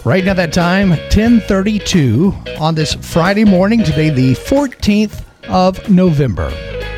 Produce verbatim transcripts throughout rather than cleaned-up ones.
Right now that time, ten thirty-two on this Friday morning, today the fourteenth of November.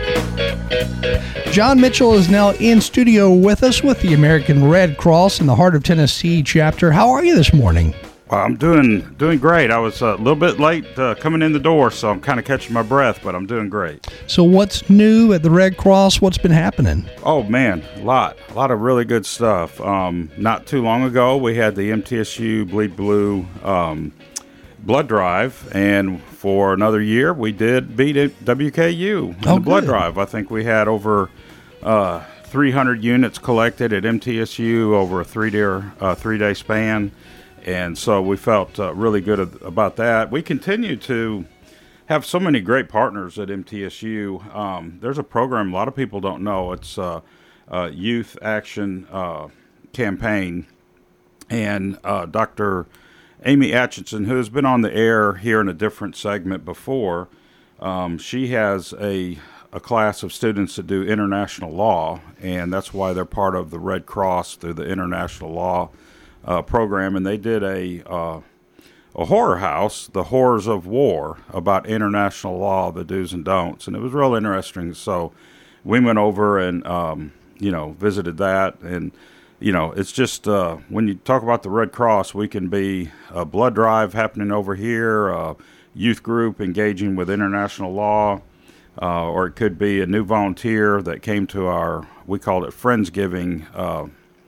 John Mitchell is now in studio with us with the American Red Cross in the Heart of Tennessee chapter. How are you this morning? Well, I'm doing doing great. I was a little bit late uh, coming in the door, so I'm kind of catching my breath, but I'm doing great. So what's new at the Red Cross? What's been happening? Oh, man, a lot. A lot of really good stuff. Um, not too long ago, we had the M T S U Bleed Blue um, blood drive, and for another year, we did beat W K U in oh, the blood good. drive. I think we had over uh, three hundred units collected at M T S U over a three-day uh, three-day span. And so we felt uh, really good about that. We continue to have so many great partners at M T S U. Um, there's a program a lot of people don't know. It's uh, uh, Youth Action uh, Campaign. And uh, Doctor Amy Atchison, who has been on the air here in a different segment before, um, she has a, a class of students that do international law, and that's why they're part of the Red Cross through the international law Uh, program, and they did a uh, a horror house, The Horrors of War, about international law, the do's and don'ts, and it was real interesting. So we went over and um, you know visited that, and you know it's just uh, when you talk about the Red Cross, we can be a blood drive happening over here, a youth group engaging with international law, uh, or it could be a new volunteer that came to our, we called it Friendsgiving uh,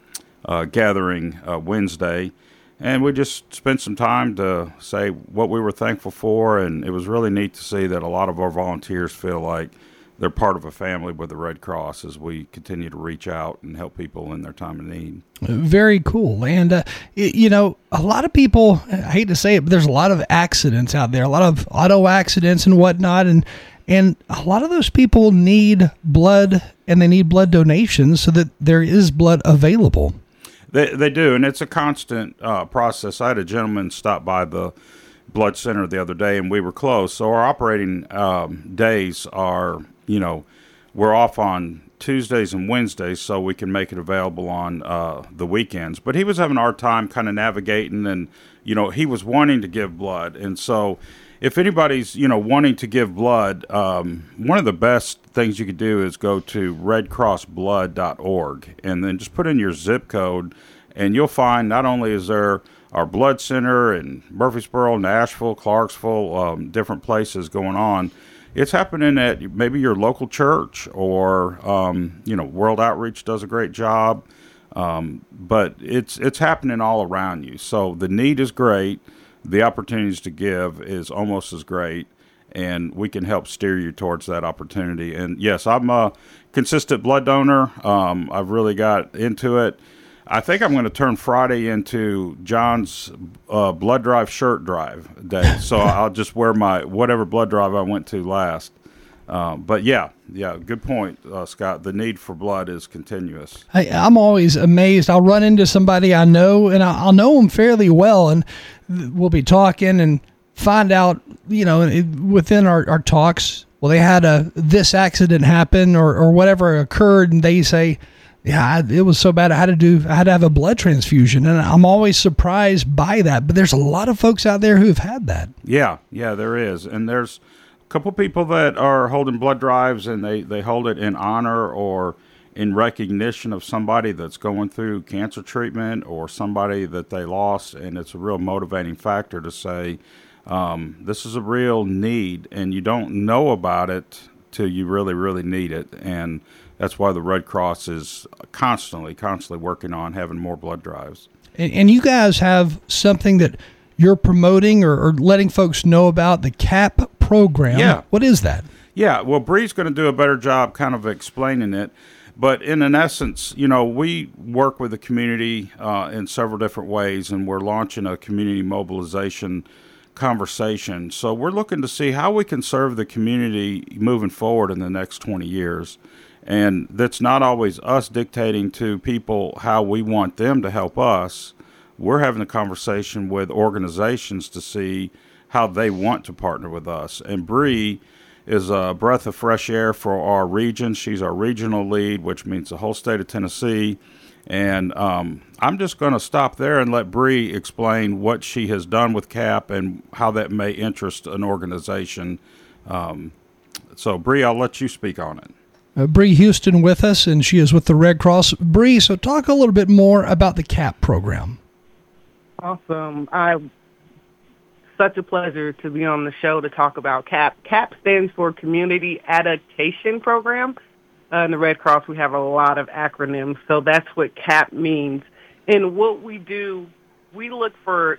Uh, gathering uh, Wednesday, and we just spent some time to say what we were thankful for, and it was really neat to see that a lot of our volunteers feel like they're part of a family with the Red Cross as we continue to reach out and help people in their time of need. Very cool. And, uh, you know, a lot of people, I hate to say it, but there's a lot of accidents out there, a lot of auto accidents and whatnot, and And a lot of those people need blood, and they need blood donations so that there is blood available. They they do, and it's a constant uh, process. I had a gentleman stop by the blood center the other day, and we were closed. So our operating um, days are, you know, we're off on Tuesdays and Wednesdays, so we can make it available on uh, the weekends. But he was having a hard time kind of navigating, and, you know, he was wanting to give blood. And so if anybody's, you know, wanting to give blood, um, one of the best things you could do is go to red cross blood dot org and then just put in your zip code, and you'll find not only is there our blood center in Murfreesboro, Nashville, Clarksville, um, different places going on. It's happening at maybe your local church, or, um, you know, World Outreach does a great job, um, but it's it's happening all around you. So the need is great. The opportunities to give is almost as great, and we can help steer you towards that opportunity. And yes, I'm a consistent blood donor. Um, I've really got into it. I think I'm going to turn Friday into John's uh, blood drive shirt drive day. So I'll just wear my whatever blood drive I went to last. Um, but yeah, yeah, good point, uh, Scott. The need for blood is continuous. I, I'm always amazed. I'll run into somebody I know, and I'll, I'll know them fairly well, and we'll be talking and find out, you know, it, within our, our talks, well, they had a this accident happen or, or whatever occurred, and they say, yeah, I, it was so bad I had to do, I had to have a blood transfusion, and I'm always surprised by that. But there's a lot of folks out there who've had that. Yeah, yeah, there is, and there's couple people that are holding blood drives, and they, they hold it in honor or in recognition of somebody that's going through cancer treatment or somebody that they lost, and it's a real motivating factor to say, um, this is a real need, and you don't know about it till you really, really need it. And that's why the Red Cross is constantly, constantly working on having more blood drives. And, and you guys have something that you're promoting or, or letting folks know about, the CAP program. Yeah. What is that? Yeah, well, Bree's going to do a better job kind of explaining it. But in an essence, you know, we work with the community uh, in several different ways, and we're launching a community mobilization conversation. So we're looking to see how we can serve the community moving forward in the next twenty years. And that's not always us dictating to people how we want them to help us. We're having a conversation with organizations to see how they want to partner with us. And Bree is a breath of fresh air for our region. She's our regional lead, which means the whole state of Tennessee. And um, I'm just going to stop there and let Bree explain what she has done with CAP and how that may interest an organization. Um, so, Bree, I'll let you speak on it. Uh, Bree Houston with us, and she is with the Red Cross. Bree, so talk a little bit more about the CAP program. Awesome. I such a pleasure to be on the show to talk about CAP. CAP stands for Community Adaptation Program. Uh, in the Red Cross, we have a lot of acronyms, so that's what CAP means. And what we do, we look for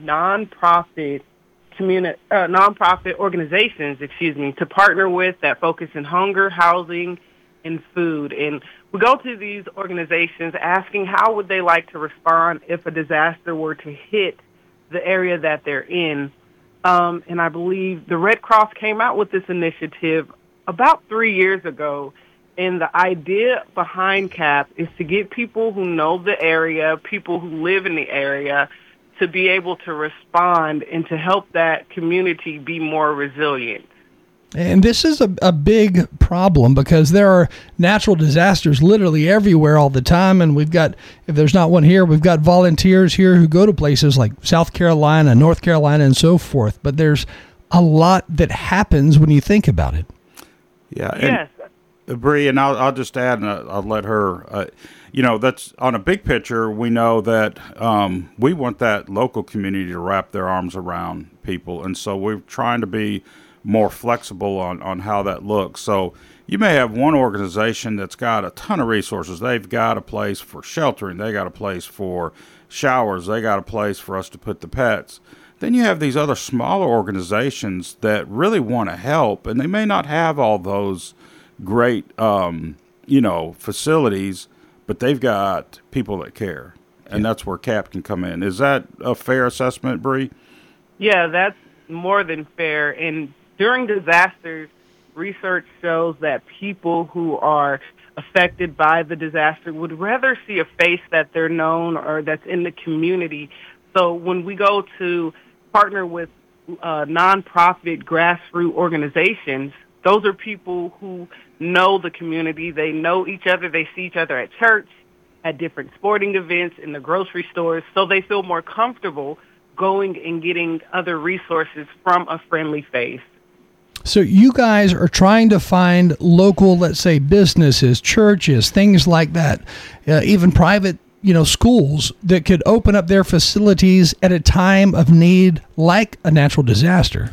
nonprofit communi- uh, nonprofit organizations, excuse me, to partner with that focus in hunger, housing, and food. And we go to these organizations asking how would they like to respond if a disaster were to hit the area that they're in. Um, and I believe the Red Cross came out with this initiative about three years ago. And the idea behind CAP is to get people who know the area, people who live in the area, to be able to respond and to help that community be more resilient. And this is a, a big problem because there are natural disasters literally everywhere all the time. And we've got, if there's not one here, we've got volunteers here who go to places like South Carolina, North Carolina, and so forth. But there's a lot that happens when you think about it. Yeah. And, yes. uh, Bree, and I'll, I'll just add, and I'll, I'll let her, uh, you know, that's on a big picture. We know that um, we want that local community to wrap their arms around people. And so we're trying to be more flexible on, on how that looks. So you may have one organization that's got a ton of resources. They've got a place for sheltering. They got a place for showers. They got a place for us to put the pets. Then you have these other smaller organizations that really want to help, and they may not have all those great, um, you know, facilities, but they've got people that care, and that's where CAP can come in. Is that a fair assessment, Bree? Yeah, that's more than fair. And during disasters, research shows that people who are affected by the disaster would rather see a face that they're known or that's in the community. So when we go to partner with uh, nonprofit grassroots organizations, those are people who know the community. They know each other. They see each other at church, at different sporting events, in the grocery stores, so they feel more comfortable going and getting other resources from a friendly face. So you guys are trying to find local, let's say, businesses, churches, things like that, uh, even private, you know, schools that could open up their facilities at a time of need like a natural disaster.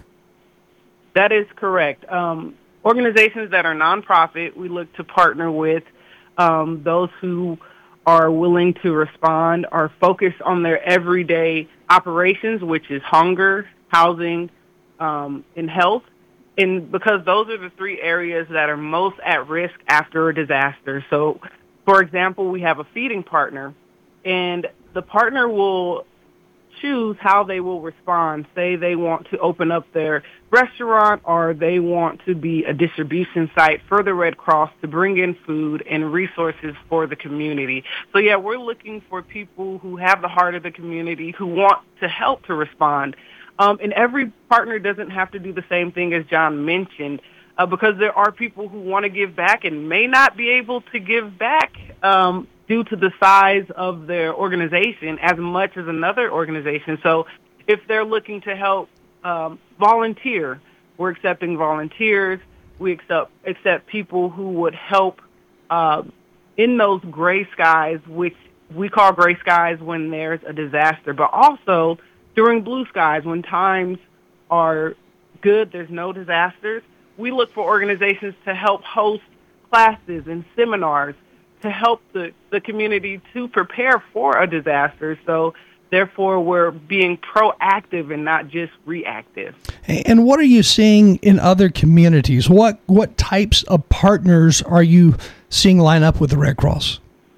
That is correct. Um, organizations that are nonprofit, we look to partner with um, those who are willing to respond, are focused on their everyday operations, which is hunger, housing, um, and health. And because those are the three areas that are most at risk after a disaster. So, for example, we have a feeding partner, and the partner will choose how they will respond. Say they want to open up their restaurant, or they want to be a distribution site for the Red Cross to bring in food and resources for the community. So, yeah, we're looking for people who have the heart of the community, who want to help to respond. Um, and every partner doesn't have to do the same thing as John mentioned, uh, because there are people who want to give back and may not be able to give back um, due to the size of their organization as much as another organization. So if they're looking to help um, volunteer, we're accepting volunteers. We accept, accept people who would help uh, in those gray skies, which we call gray skies when there's a disaster, but also during blue skies, when times are good, there's no disasters, we look for organizations to help host classes and seminars to help the, the community to prepare for a disaster. So therefore, we're being proactive and not just reactive. And what are you seeing in other communities? What what types of partners are you seeing line up with the Red Cross?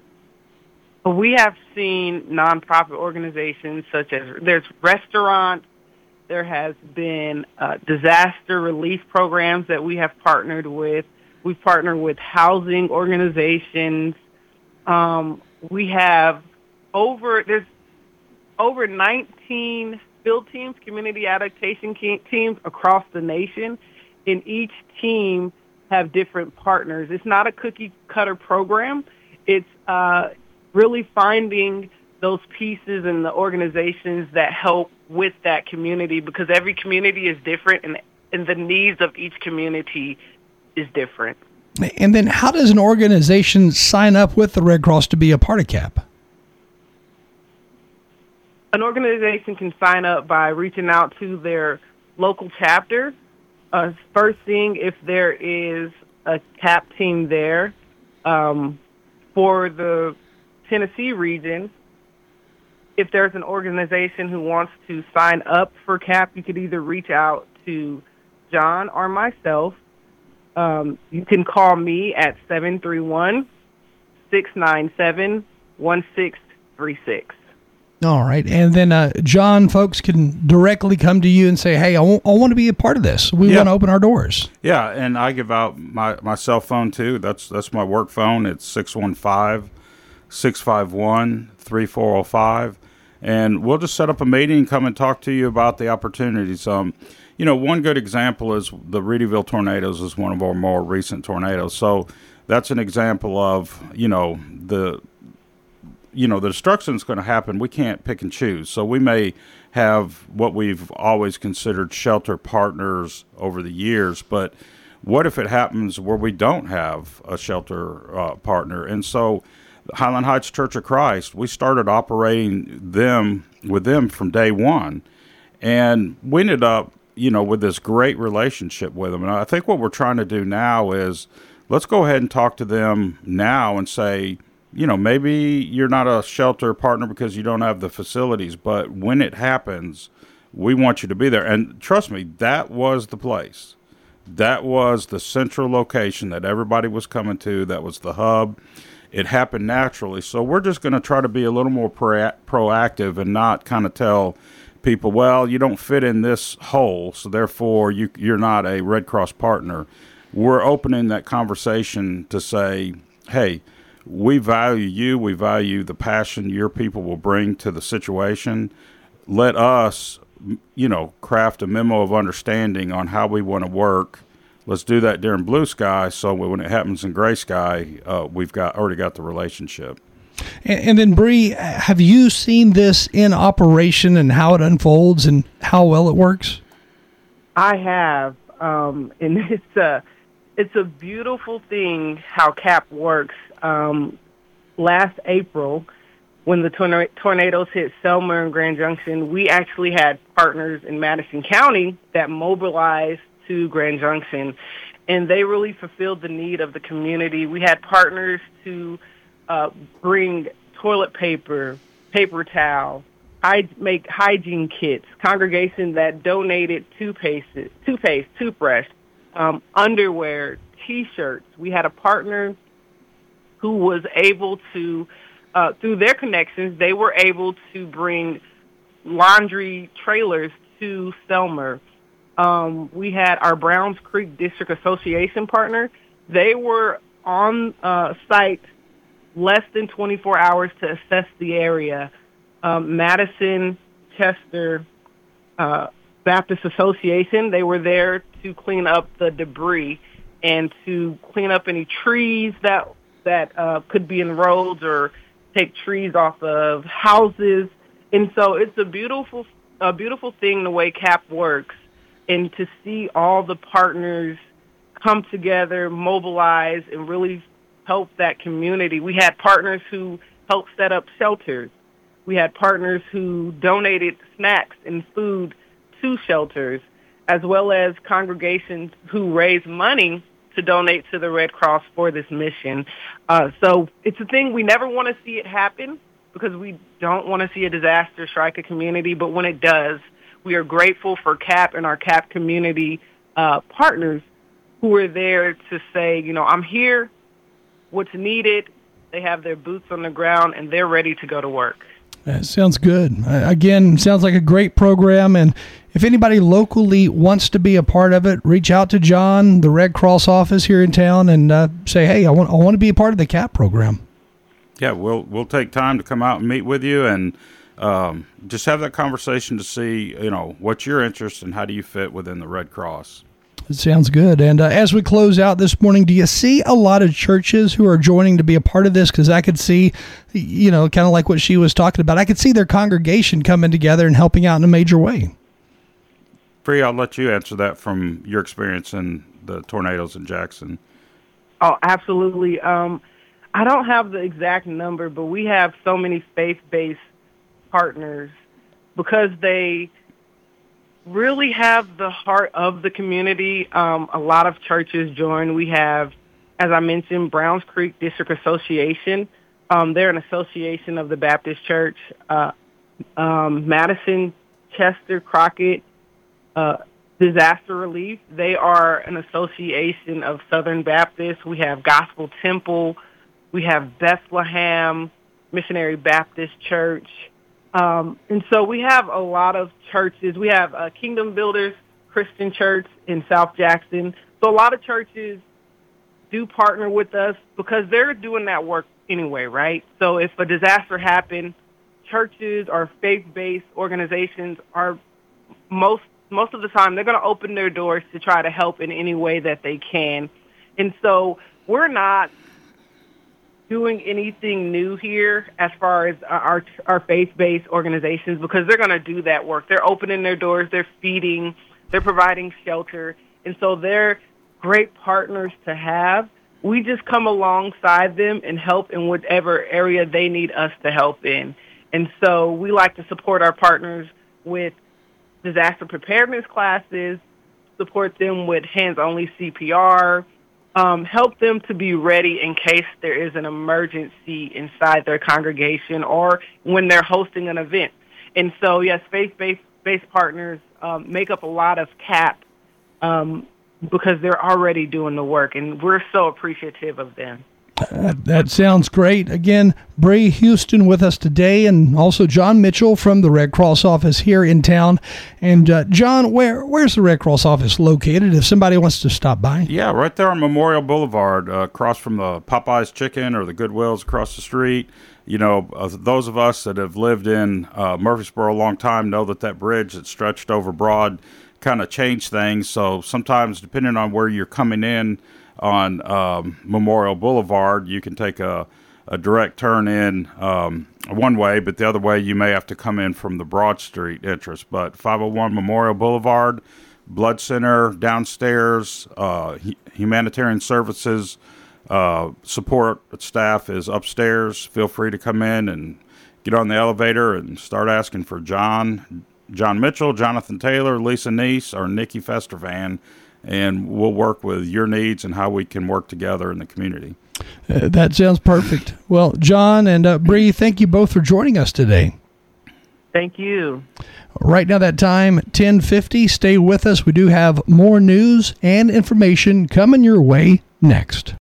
We have seen nonprofit organizations such as there's restaurants, there has been uh, disaster relief programs that we have partnered with. We've partnered with housing organizations. Um, we have over, there's over nineteen field teams, community adaptation teams across the nation, and each team have different partners. It's not a cookie cutter program. It's uh, really finding those pieces and the organizations that help with that community, because every community is different and, and the needs of each community is different. And then how does an organization sign up with the Red Cross to be a part of CAP? An organization can sign up by reaching out to their local chapter, uh, first seeing if there is a CAP team there. Um, for the Tennessee region, if there's an organization who wants to sign up for CAP, you could either reach out to John or myself. Um, you can call me at seven three one, six nine seven, one six three six. All right. And then, uh, John, folks can directly come to you and say, hey, I, w- I want to be a part of this. We yeah. want to open our doors. Yeah, and I give out my, my cell phone, too. That's that's my work phone. It's six one five, six five one, three four zero five. And we'll just set up a meeting and come and talk to you about the opportunities. Um, you know, one good example is the Reedyville tornadoes is one of our more recent tornadoes. So that's an example of, you know, the – you know, the destruction is going to happen. We can't pick and choose. So we may have what we've always considered shelter partners over the years, but what if it happens where we don't have a shelter uh, partner? And so Highland Heights Church of Christ, we started operating them with them from day one. And we ended up, you know, with this great relationship with them. And I think what we're trying to do now is let's go ahead and talk to them now and say, you know, maybe you're not a shelter partner because you don't have the facilities, but when it happens, we want you to be there. And trust me, that was the place. That was the central location that everybody was coming to. That was the hub. It happened naturally. So we're just going to try to be a little more pro- proactive and not kind of tell people, well, you don't fit in this hole, so therefore you, you're not a Red Cross partner. We're opening that conversation to say, hey, we value you. We value the passion your people will bring to the situation. Let us, you know, craft a memo of understanding on how we want to work. Let's do that during blue sky, so when it happens in gray sky, uh, we've got already got the relationship. And, and then, Bree, have you seen this in operation and how it unfolds and how well it works? I have, um, and it's a it's a beautiful thing how CAP works. Um, last April, when the torna- tornadoes hit Selma and Grand Junction, we actually had partners in Madison County that mobilized to Grand Junction, and they really fulfilled the need of the community. We had partners to uh, bring toilet paper, paper towel, hy- make hygiene kits, congregation that donated toothpaste, toothpaste toothbrush, um, underwear, T-shirts. We had a partner who was able to, uh, through their connections, they were able to bring laundry trailers to Selma. Um, we had our Browns Creek District Association partner. They were on uh, site less than twenty-four hours to assess the area. Um, Madison Chester uh, Baptist Association, they were there to clean up the debris and to clean up any trees that that uh, could be in roads or take trees off of houses. And so it's a beautiful, a beautiful thing the way CAP works, and to see all the partners come together, mobilize, and really help that community. We had partners who helped set up shelters. We had partners who donated snacks and food to shelters, as well as congregations who raised money to donate to the Red Cross for this mission. Uh, so it's a thing, we never want to see it happen because we don't want to see a disaster strike a community, but when it does, we are grateful for CAP and our CAP community uh, partners who are there to say, you know, I'm here, what's needed. They have their boots on the ground, and they're ready to go to work. That sounds good. Uh, again, sounds like a great program. And if anybody locally wants to be a part of it, reach out to John, the Red Cross office here in town, and uh, say, hey, I want I want to be a part of the CAP program. Yeah, we'll we'll take time to come out and meet with you and um, just have that conversation to see, you know, what's your interest and how do you fit within the Red Cross. It sounds good. And uh, as we close out this morning, do you see a lot of churches who are joining to be a part of this? Because I could see, you know, kind of like what she was talking about. I could see their congregation coming together and helping out in a major way. Bree, I'll let you answer that from your experience in the tornadoes in Jackson. Oh, absolutely. Um, I don't have the exact number, but we have so many faith-based partners because they really have the heart of the community. Um, a lot of churches join. We have, as I mentioned, Browns Creek District Association. Um, they're an association of the Baptist Church. Uh, um, Madison, Chester, Crockett, uh, Disaster Relief. They are an association of Southern Baptists. We have Gospel Temple. We have Bethlehem Missionary Baptist Church. Um, and so we have a lot of churches. We have uh, Kingdom Builders Christian Church in South Jackson. So a lot of churches do partner with us because they're doing that work anyway, right? So if a disaster happened, churches or faith-based organizations are most most of the time they're going to open their doors to try to help in any way that they can. And so we're not doing anything new here as far as our our faith-based organizations because they're going to do that work. They're opening their doors, they're feeding, they're providing shelter, and so they're great partners to have. We just come alongside them and help in whatever area they need us to help in. And so we like to support our partners with disaster preparedness classes, support them with hands-only C P R, Um, help them to be ready in case there is an emergency inside their congregation or when they're hosting an event. And so, yes, faith-based based partners um, make up a lot of C A P um, because they're already doing the work, and we're so appreciative of them. Uh, that sounds great. Again, Bree Houston with us today, and also John Mitchell from the Red Cross office here in town. And uh, John, where where's the Red Cross office located if somebody wants to stop by? Yeah, right there on Memorial Boulevard, uh, across from the Popeyes Chicken or the Goodwill's across the street. You know, uh, those of us that have lived in uh, Murfreesboro a long time know that that bridge that stretched over Broad kind of changed things. So sometimes, depending on where you're coming in on um, Memorial Boulevard, you can take a, a direct turn in um, one way, but the other way you may have to come in from the Broad Street entrance. But five oh one Memorial Boulevard, Blood Center downstairs, uh, humanitarian services uh, support staff is upstairs. Feel free to come in and get on the elevator and start asking for John, John Mitchell, Jonathan Taylor, Lisa Neese, or Nikki Festervan, and we'll work with your needs and how we can work together in the community. Uh, that sounds perfect. Well, John and uh, Bree, thank you both for joining us today. Thank you. Right now, that time, ten fifty. Stay with us. We do have more news and information coming your way next.